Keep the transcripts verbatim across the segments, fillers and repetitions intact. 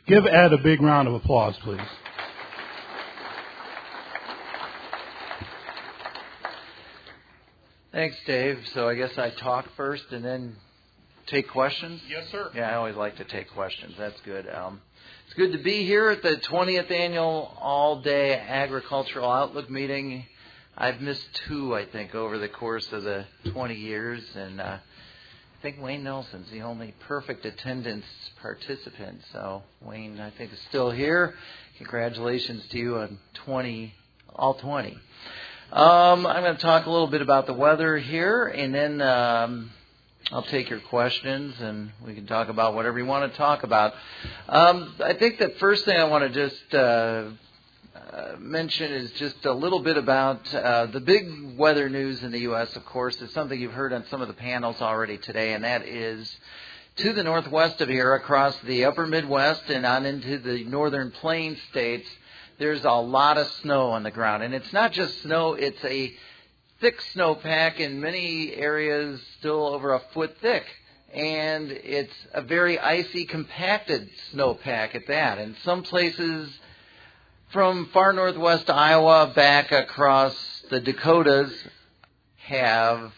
Give Ed a big round of applause, please. Thanks, Dave. So I guess I talk first and then take questions? Yes, sir. Yeah, I always like to take questions. That's good. Um, it's good to be here at the twentieth Annual All-Day Agricultural Outlook Meeting. I've missed two, I think, over the course of the twenty years, and uh, I think Wayne Nelson's the only perfect attendance participant. So, Wayne, I think, is still here. Congratulations to you on twenty, all twenty. Um, I'm going to talk a little bit about the weather here, and then um, I'll take your questions, and we can talk about whatever you want to talk about. Um, I think the first thing I want to just uh, uh, mention is just a little bit about uh, the big weather news in the U S, of course, is something you've heard on some of the panels already today, and that is to the northwest of here, across the upper Midwest and on into the northern plain states, there's a lot of snow on the ground. And it's not just snow, it's a thick snowpack in many areas, still over a foot thick. And it's a very icy, compacted snowpack at that. And some places from far northwest Iowa back across the Dakotas have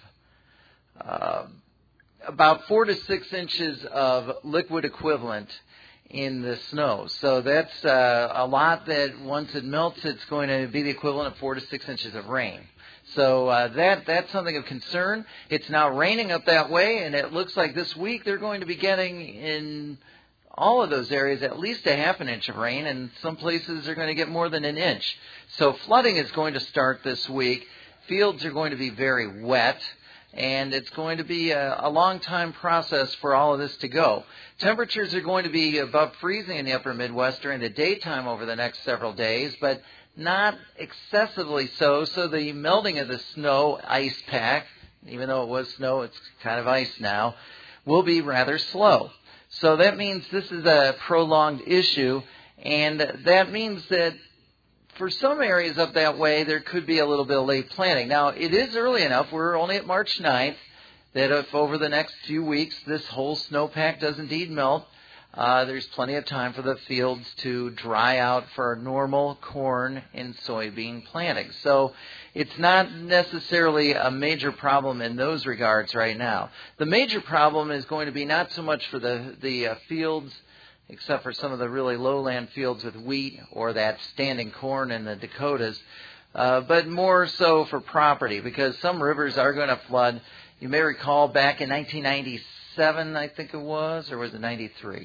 uh, about four to six inches of liquid equivalent in the snow. So that's uh, a lot that once it melts, it's going to be the equivalent of four to six inches of rain. So uh, that that's something of concern. It's now raining up that way, and it looks like this week they're going to be getting in all of those areas at least a half an inch of rain, and some places are going to get more than an inch. So flooding is going to start this week. Fields are going to be very wet, and it's going to be a, a long time process for all of this to go. Temperatures are going to be above freezing in the upper Midwest during the daytime over the next several days, but not excessively so. So the melting of the snow ice pack, even though it was snow, it's kind of ice now, will be rather slow. So that means this is a prolonged issue, and that means that for some areas up that way, there could be a little bit of late planting. Now, it is early enough. We're only at March ninth, that if over the next few weeks this whole snowpack does indeed melt, uh, there's plenty of time for the fields to dry out for normal corn and soybean planting. So it's not necessarily a major problem in those regards right now. The major problem is going to be not so much for the, the uh, fields, except for some of the really lowland fields with wheat or that standing corn in the Dakotas, uh, but more so for property, because some rivers are going to flood. You may recall back in nineteen ninety-seven, I think it was, or was it ninety-three?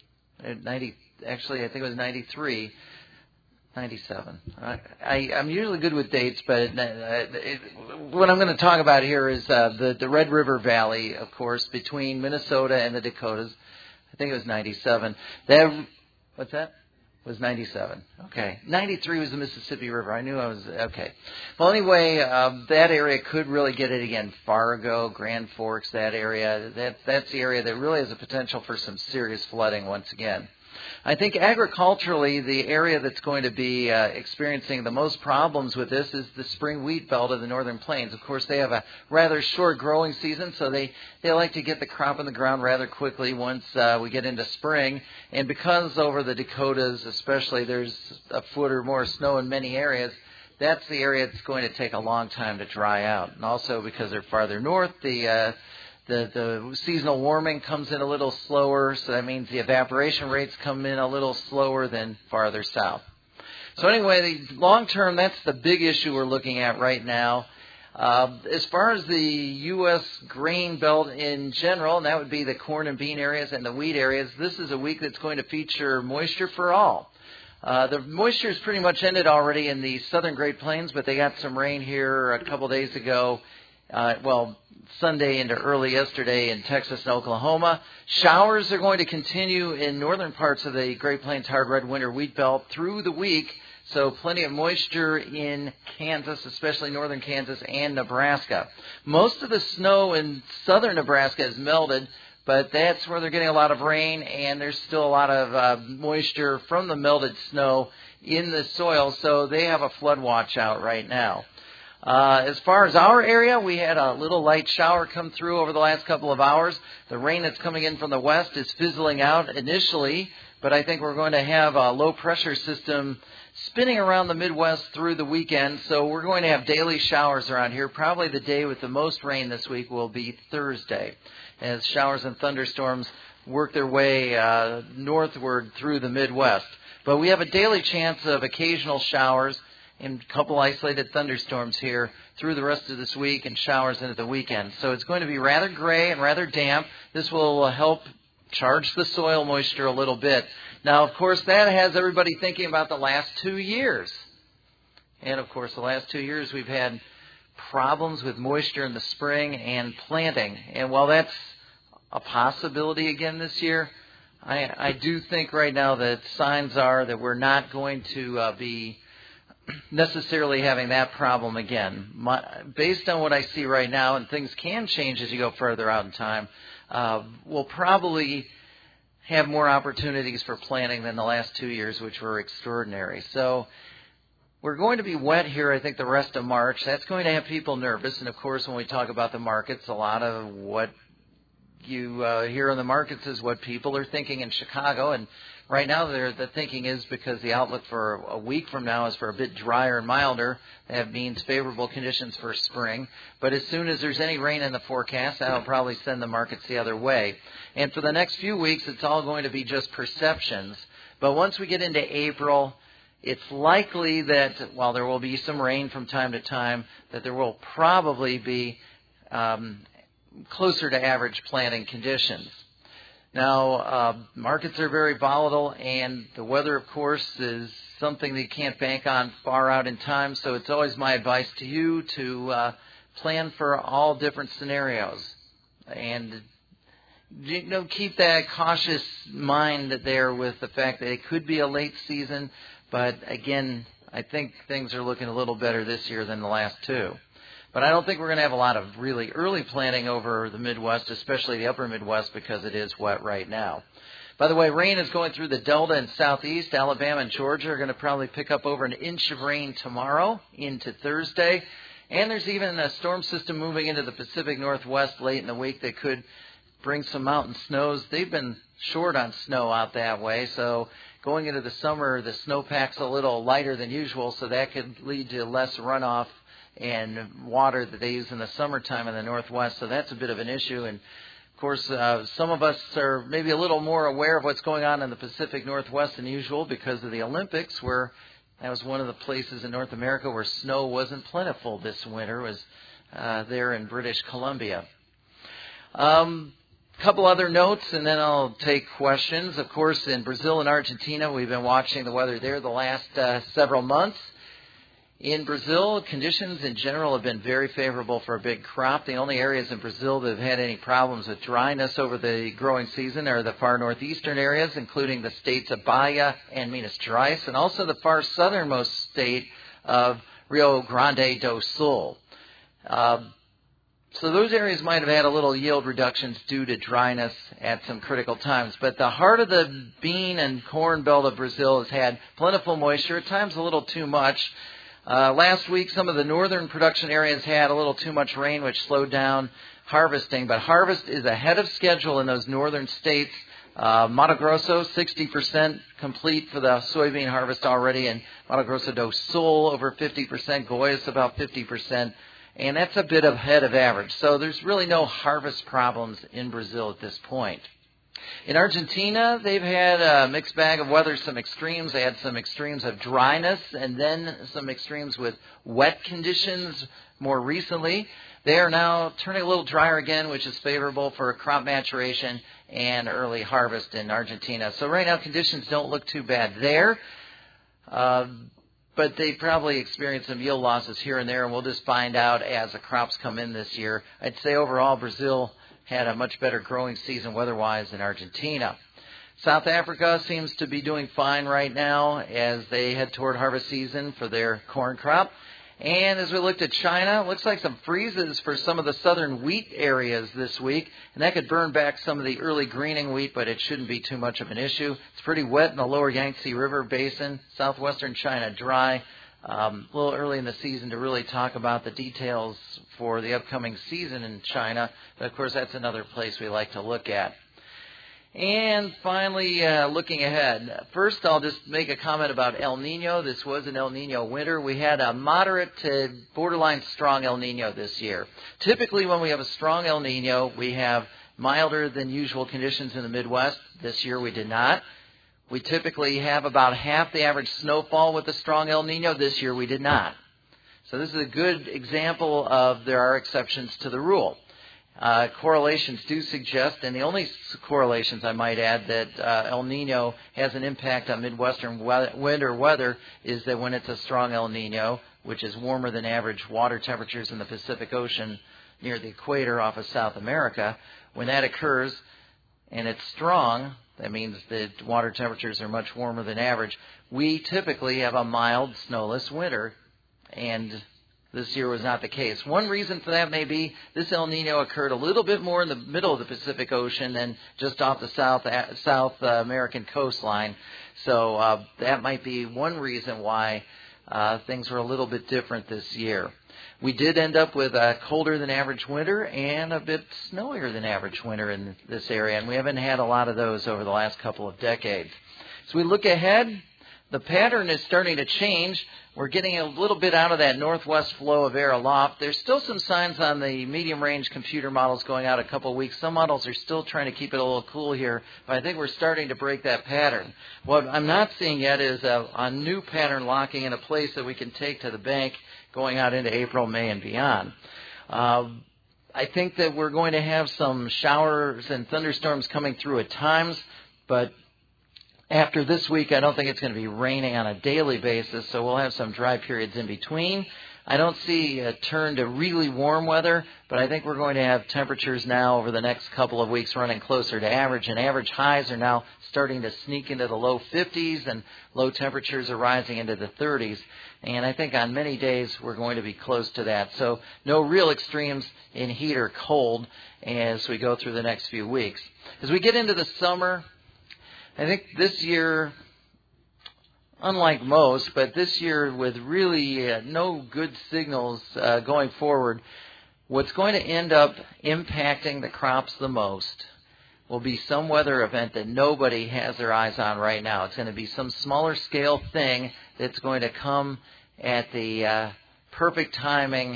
ninety, actually, I think it was ninety-three, ninety-seven. I, I, I'm usually good with dates, but it, it, what I'm going to talk about here is uh, the, the Red River Valley, of course, between Minnesota and the Dakotas. I think it was ninety-seven. That, what's that? It was ninety-seven. Okay. ninety-three was the Mississippi River. I knew I was, okay. Well, anyway, um, that area could really get it again. Fargo, Grand Forks, that area. That, that's the area that really has a potential for some serious flooding once again. I think agriculturally, the area that's going to be uh, experiencing the most problems with this is the spring wheat belt of the northern plains. Of course, they have a rather short growing season, so they, they like to get the crop in the ground rather quickly once uh, we get into spring. And because over the Dakotas especially, there's a foot or more snow in many areas, that's the area that's going to take a long time to dry out. And also because they're farther north, the uh, The, the seasonal warming comes in a little slower, so that means the evaporation rates come in a little slower than farther south. So anyway, the long term, that's the big issue we're looking at right now. Uh, as far as the U S grain belt in general, and that would be the corn and bean areas and the wheat areas, this is a week that's going to feature moisture for all. Uh, the moisture is pretty much ended already in the southern Great Plains, but they got some rain here a couple days ago. Uh, well, Sunday into early yesterday in Texas and Oklahoma. Showers are going to continue in northern parts of the Great Plains hard red winter wheat belt through the week. So plenty of moisture in Kansas, especially northern Kansas and Nebraska. Most of the snow in southern Nebraska is melted, but that's where they're getting a lot of rain, and there's still a lot of uh, moisture from the melted snow in the soil, so they have a flood watch out right now. Uh, as far as our area, we had a little light shower come through over the last couple of hours. The rain that's coming in from the west is fizzling out initially, but I think we're going to have a low-pressure system spinning around the Midwest through the weekend, so we're going to have daily showers around here. Probably the day with the most rain this week will be Thursday, as showers and thunderstorms work their way uh, northward through the Midwest. But we have a daily chance of occasional showers and a couple isolated thunderstorms here through the rest of this week and showers into the weekend. So it's going to be rather gray and rather damp. This will help charge the soil moisture a little bit. Now, of course, that has everybody thinking about the last two years. And, of course, the last two years we've had problems with moisture in the spring and planting. And while that's a possibility again this year, I, I do think right now that signs are that we're not going to uh, be necessarily having that problem again. My, based on what I see right now, and things can change as you go further out in time, uh, we'll probably have more opportunities for planting than the last two years, which were extraordinary. So we're going to be wet here, I think, the rest of March. That's going to have people nervous. And, of course, when we talk about the markets, a lot of what you uh, hear in the markets is what people are thinking in Chicago. And right now the thinking is because the outlook for a week from now is for a bit drier and milder. That means favorable conditions for spring. But as soon as there's any rain in the forecast, that'll probably send the markets the other way. And for the next few weeks, it's all going to be just perceptions. But once we get into April, it's likely that while there will be some rain from time to time, that there will probably be um, closer to average planting conditions. Now, uh, markets are very volatile, and the weather, of course, is something that you can't bank on far out in time, so it's always my advice to you to uh, plan for all different scenarios. And, you know, keep that cautious mind there with the fact that it could be a late season, but, again, I think things are looking a little better this year than the last two. But I don't think we're going to have a lot of really early planting over the Midwest, especially the upper Midwest, because it is wet right now. By the way, rain is going through the Delta and Southeast. Alabama and Georgia are going to probably pick up over an inch of rain tomorrow into Thursday. And there's even a storm system moving into the Pacific Northwest late in the week that could bring some mountain snows. They've been short on snow out that way, so going into the summer, the snowpack's a little lighter than usual, so that could lead to less runoff and water that they use in the summertime in the Northwest. So that's a bit of an issue. And, of course, uh, some of us are maybe a little more aware of what's going on in the Pacific Northwest than usual because of the Olympics, where that was one of the places in North America where snow wasn't plentiful this winter, was uh, there in British Columbia. Um, a couple other notes, and then I'll take questions. Of course, in Brazil and Argentina, we've been watching the weather there the last uh, several months. In Brazil, conditions in general have been very favorable for a big crop. The only areas in Brazil that have had any problems with dryness over the growing season are the far northeastern areas, including the states of Bahia and Minas Gerais, and also the far southernmost state of Rio Grande do Sul. Uh, so those areas might have had a little yield reductions due to dryness at some critical times. But the heart of the bean and corn belt of Brazil has had plentiful moisture, at times a little too much. Uh, last week, some of the northern production areas had a little too much rain, which slowed down harvesting. But harvest is ahead of schedule in those northern states. Uh, Mato Grosso, sixty percent complete for the soybean harvest already, and Mato Grosso do Sul, over fifty percent. Goiás, about fifty percent. And that's a bit ahead of average. So there's really no harvest problems in Brazil at this point. In Argentina, they've had a mixed bag of weather, some extremes. They had some extremes of dryness and then some extremes with wet conditions more recently. They are now turning a little drier again, which is favorable for crop maturation and early harvest in Argentina. So right now, conditions don't look too bad there. Uh, but they probably experience some yield losses here and there, and we'll just find out as the crops come in this year. I'd say overall, Brazil had a much better growing season weather-wise than Argentina. South Africa seems to be doing fine right now as they head toward harvest season for their corn crop. And as we looked at China, it looks like some freezes for some of the southern wheat areas this week, and that could burn back some of the early greening wheat, but it shouldn't be too much of an issue. It's pretty wet in the lower Yangtze River Basin, southwestern China dry. Um, a little early in the season to really talk about the details for the upcoming season in China. But, of course, that's another place we like to look at. And finally, uh, looking ahead. First, I'll just make a comment about El Nino. This was an El Nino winter. We had a moderate to borderline strong El Nino this year. Typically, when we have a strong El Nino, we have milder than usual conditions in the Midwest. This year, we did not. We typically have about half the average snowfall with a strong El Nino. This year, we did not. So this is a good example of there are exceptions to the rule. Uh, correlations do suggest, and the only correlations I might add, that uh, El Nino has an impact on Midwestern we- winter weather is that when it's a strong El Nino, which is warmer than average water temperatures in the Pacific Ocean near the equator off of South America, when that occurs and it's strong, that means that water temperatures are much warmer than average. We typically have a mild, snowless winter, and this year was not the case. One reason for that may be this El Nino occurred a little bit more in the middle of the Pacific Ocean than just off the South South uh, American coastline. So uh, that might be one reason why uh, things were a little bit different this year. We did end up with a colder than average winter and a bit snowier than average winter in this area, and we haven't had a lot of those over the last couple of decades. So we look ahead. The pattern is starting to change. We're getting a little bit out of that northwest flow of air aloft. There's still some signs on the medium-range computer models going out a couple of weeks. Some models are still trying to keep it a little cool here, but I think we're starting to break that pattern. What I'm not seeing yet is a, a new pattern locking in a place that we can take to the bank going out into April, May, and beyond. Uh, I think that we're going to have some showers and thunderstorms coming through at times, but after this week, I don't think it's going to be raining on a daily basis, so we'll have some dry periods in between. I don't see a turn to really warm weather, but I think we're going to have temperatures now over the next couple of weeks running closer to average, and average highs are now starting to sneak into the low fifties, and low temperatures are rising into the thirties. And I think on many days we're going to be close to that. So no real extremes in heat or cold as we go through the next few weeks. As we get into the summer, I think this year, unlike most, but this year with really uh, no good signals uh, going forward, what's going to end up impacting the crops the most will be some weather event that nobody has their eyes on right now. It's going to be some smaller scale thing that's going to come at the uh, perfect timing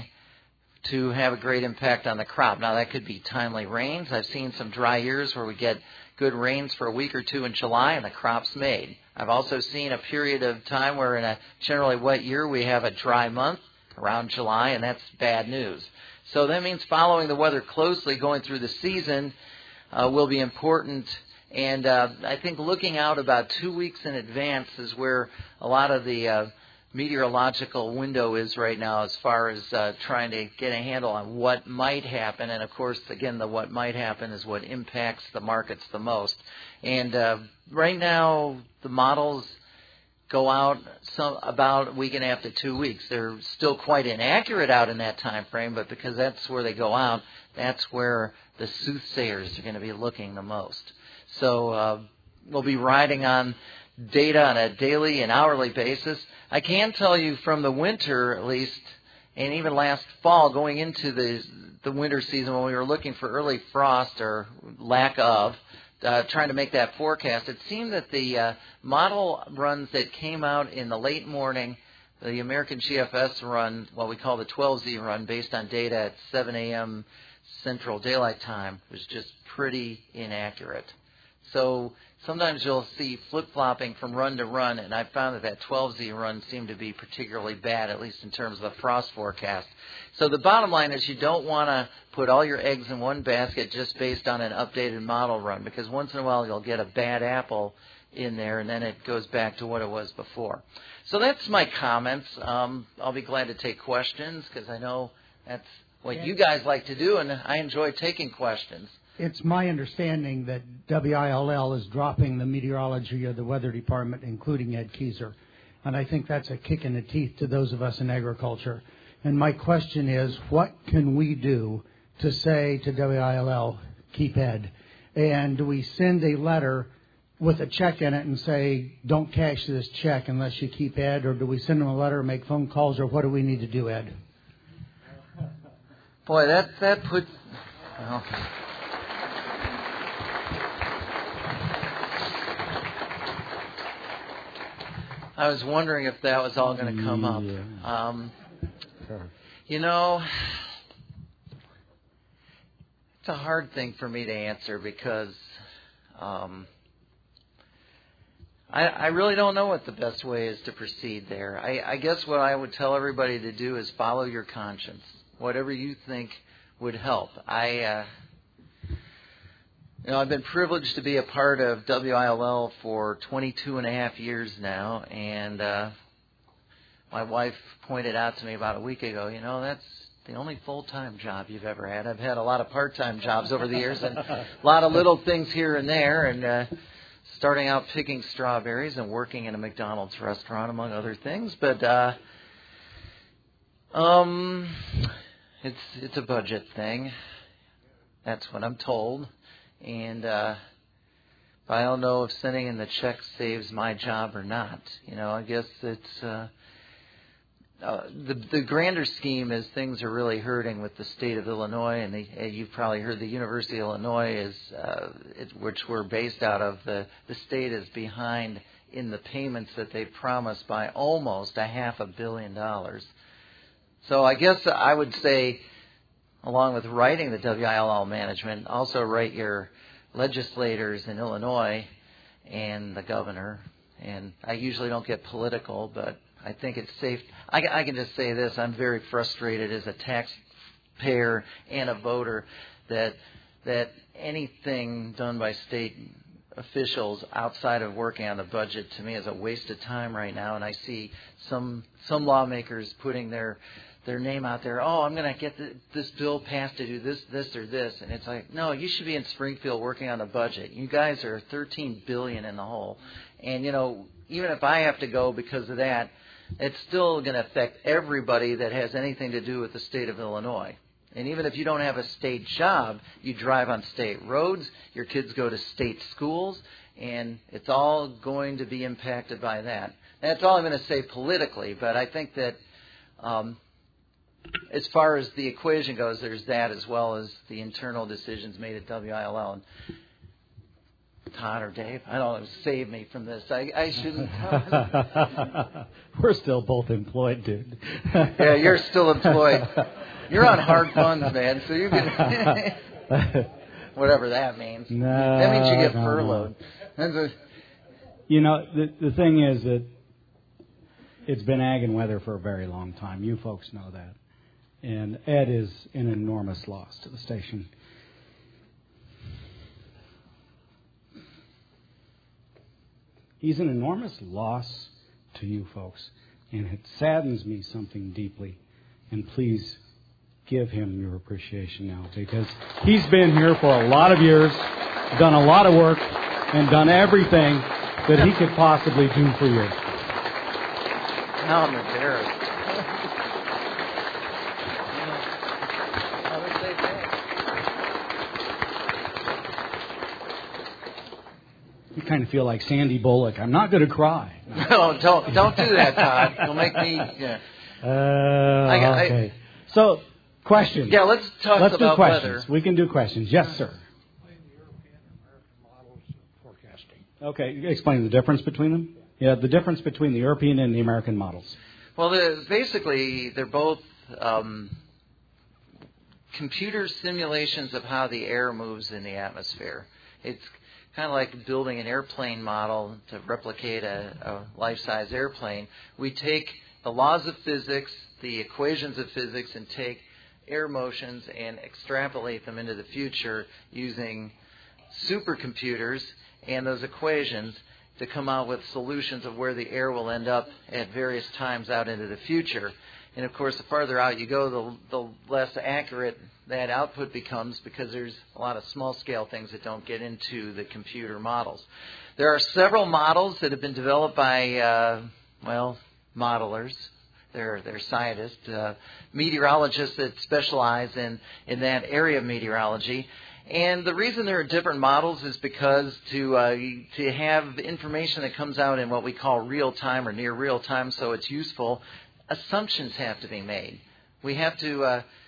to have a great impact on the crop. Now, that could be timely rains. I've seen some dry years where we get good rains for a week or two in July and the crop's made. I've also seen a period of time where in a generally wet year we have a dry month around July, and that's bad news. So that means following the weather closely going through the season uh, will be important. And uh, I think looking out about two weeks in advance is where a lot of the uh, meteorological window is right now as far as uh, trying to get a handle on what might happen. And, of course, again, the what might happen is what impacts the markets the most. And uh, right now the models go out some, about a week and a half to two weeks. They're still quite inaccurate out in that time frame, but because that's where they go out, that's where the soothsayers are going to be looking the most. So uh, we'll be riding on data on a daily and hourly basis. I can tell you from the winter, at least, and even last fall, going into the the winter season when we were looking for early frost or lack of, uh, trying to make that forecast, it seemed that the uh, model runs that came out in the late morning, the American G F S run, what we call the twelve Z run, based on data at seven a.m. Central Daylight Time, was just pretty inaccurate. So sometimes you'll see flip-flopping from run to run, and I found that that twelve Z run seemed to be particularly bad, at least in terms of the frost forecast. So the bottom line is you don't want to put all your eggs in one basket just based on an updated model run, because once in a while you'll get a bad apple in there, and then it goes back to what it was before. So that's my comments. Um, I'll be glad to take questions, because I know that's what you guys like to do, and I enjoy taking questions. It's my understanding that W I L L is dropping the meteorology of the weather department, including Ed Keyser. And I think that's a kick in the teeth to those of us in agriculture. And my question is, what can we do to say to W I L L, keep Ed? And do we send a letter with a check in it and say, don't cash this check unless you keep Ed? Or do we send them a letter, make phone calls, or what do we need to do, Ed? Boy, that, that puts... Well, I was wondering if that was all going to come up. Yeah. Um, you know, it's a hard thing for me to answer because um, I, I really don't know what the best way is to proceed there. I, I guess what I would tell everybody to do is follow your conscience, whatever you think would help. I, uh, you know, I've been privileged to be a part of W I L L for twenty-two and a half years now, and uh, my wife pointed out to me about a week ago, you know, that's the only full-time job you've ever had. I've had a lot of part-time jobs over the years and a lot of little things here and there, and uh, starting out picking strawberries and working in a McDonald's restaurant, among other things. But uh, um, it's it's a budget thing. That's what I'm told. And uh, I don't know if sending in the check saves my job or not. You know, I guess it's uh, uh, the the grander scheme is things are really hurting with the state of Illinois, and the, uh, you've probably heard the University of Illinois is, uh, it, which we're based out of. The the state is behind in the payments that they promised by almost a half a billion dollars. So I guess I would say, along with writing the W I L L management, also write your legislators in Illinois and the governor. And I usually don't get political, but I think it's safe. I, I can just say this. I'm very frustrated as a taxpayer and a voter that that anything done by state officials outside of working on the budget to me is a waste of time right now. And I see some some lawmakers putting their their name out there. Oh, I'm going to get the, this bill passed to do this, this, or this. And it's like, no, you should be in Springfield working on the budget. You guys are thirteen billion dollars in the hole. And, you know, even if I have to go because of that, it's still going to affect everybody that has anything to do with the state of Illinois. And even if you don't have a state job, you drive on state roads, your kids go to state schools, and it's all going to be impacted by that. And that's all I'm going to say politically, but I think that um, as far as the equation goes, there's that as well as the internal decisions made at W I L L. And Todd or Dave, I don't know, save me from this. I, I shouldn't. We're still both employed, dude. Yeah, you're still employed. You're on hard funds, man, so you can... Whatever that means. No, that means you get no, furloughed. No. You know, the, the thing is that it's been ag and weather for a very long time. You folks know that. And Ed is an enormous loss to the station. He's an enormous loss to you folks. And it saddens me something deeply. And please give him your appreciation now, because he's been here for a lot of years, done a lot of work, and done everything that he could possibly do for you. Now I'm embarrassed. How would they You kind of feel like Sandy Bullock. I'm not going to cry. No, don't don't do that, Todd. You'll make me. Yeah. Uh, I, I, okay. So, questions. Yeah, let's talk let's about do questions. weather. We can do questions. Yes, sir. Explain the European and American models of forecasting. Okay, explain the difference between them. Yeah, the difference between the European and the American models. Well, they're, basically, they're both um, computer simulations of how the air moves in the atmosphere. It's kind of like building an airplane model to replicate a, a life-size airplane. We take the laws of physics, the equations of physics, and take air motions and extrapolate them into the future using supercomputers and those equations to come out with solutions of where the air will end up at various times out into the future. And, of course, the farther out you go, the, the less accurate that output becomes, because there's a lot of small-scale things that don't get into the computer models. There are several models that have been developed by, uh, well, modelers. They're, they're scientists, uh, meteorologists that specialize in, in that area of meteorology. And the reason there are different models is because to uh, to have information that comes out in what we call real time or near real time, so it's useful, assumptions have to be made. We have to, uh,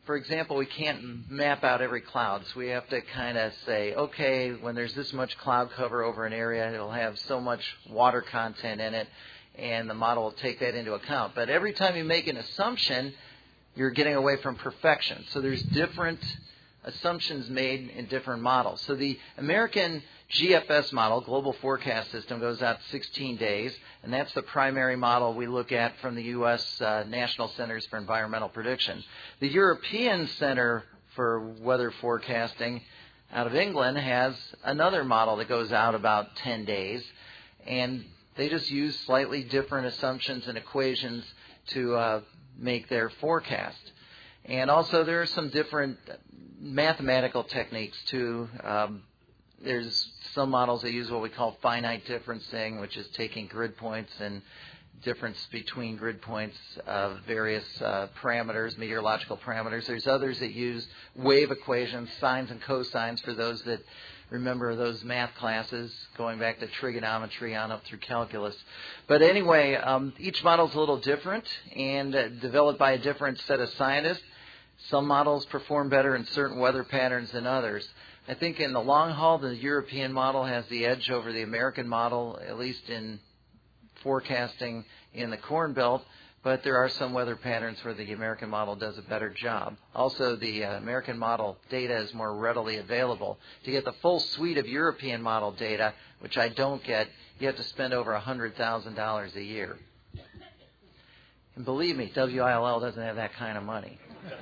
for example, we can't map out every cloud. So we have to kind of say, okay, when there's this much cloud cover over an area, it'll have so much water content in it, and the model will take that into account. But every time you make an assumption, you're getting away from perfection. So there's different assumptions made in different models. So the American G F S model, Global Forecast System, goes out sixteen days, and that's the primary model we look at from the U S Uh, National Centers for Environmental Prediction. The European Center for Weather Forecasting out of England has another model that goes out about ten days, and they just use slightly different assumptions and equations to uh, make their forecast. And also there are some different mathematical techniques too. Um, there's some models that use what we call finite differencing, which is taking grid points and difference between grid points of various uh, parameters, meteorological parameters. There's others that use wave equations, sines and cosines, for those that remember those math classes, going back to trigonometry on up through calculus. But anyway, um, each model is a little different and uh, developed by a different set of scientists. Some models perform better in certain weather patterns than others. I think in the long haul, the European model has the edge over the American model, at least in forecasting in the Corn Belt, but there are some weather patterns where the American model does a better job. Also, the uh, American model data is more readily available. To get the full suite of European model data, which I don't get, you have to spend over one hundred thousand dollars a year. And believe me, W I L L doesn't have that kind of money.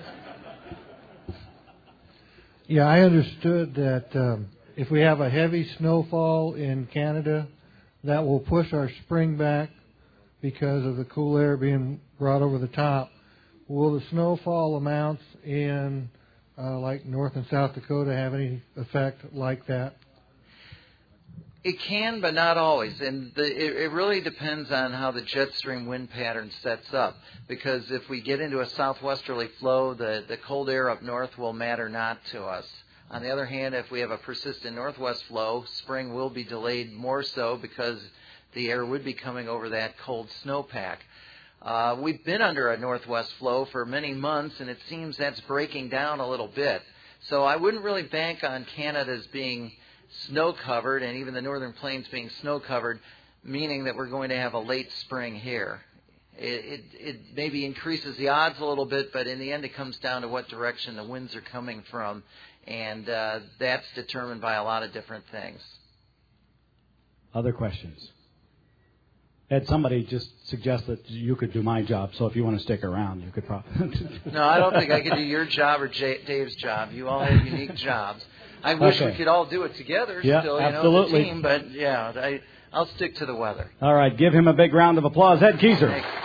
Yeah, I understood that um, if we have a heavy snowfall in Canada, that will push our spring back because of the cool air being brought over the top. Will the snowfall amounts in uh, like North and South Dakota have any effect like that? It can, but not always. And the, it, it really depends on how the jet stream wind pattern sets up. Because if we get into a southwesterly flow, the, the cold air up north will matter not to us. On the other hand, if we have a persistent northwest flow, spring will be delayed more so because the air would be coming over that cold snowpack. Uh, we've been under a northwest flow for many months, and it seems that's breaking down a little bit. So I wouldn't really bank on Canada's being snow-covered and even the northern plains being snow-covered, meaning that we're going to have a late spring here. It, it, it maybe increases the odds a little bit, but in the end it comes down to what direction the winds are coming from, and uh, that's determined by a lot of different things. Other questions? Ed, somebody just suggested you could do my job, so if you want to stick around, you could probably... No, I don't think I could do your job or Jay, Dave's job. You all have unique jobs. I wish okay. we could all do it together yeah, still, you absolutely. know, as a team, but yeah, I, I'll stick to the weather. All right, give him a big round of applause. Ed Keeser.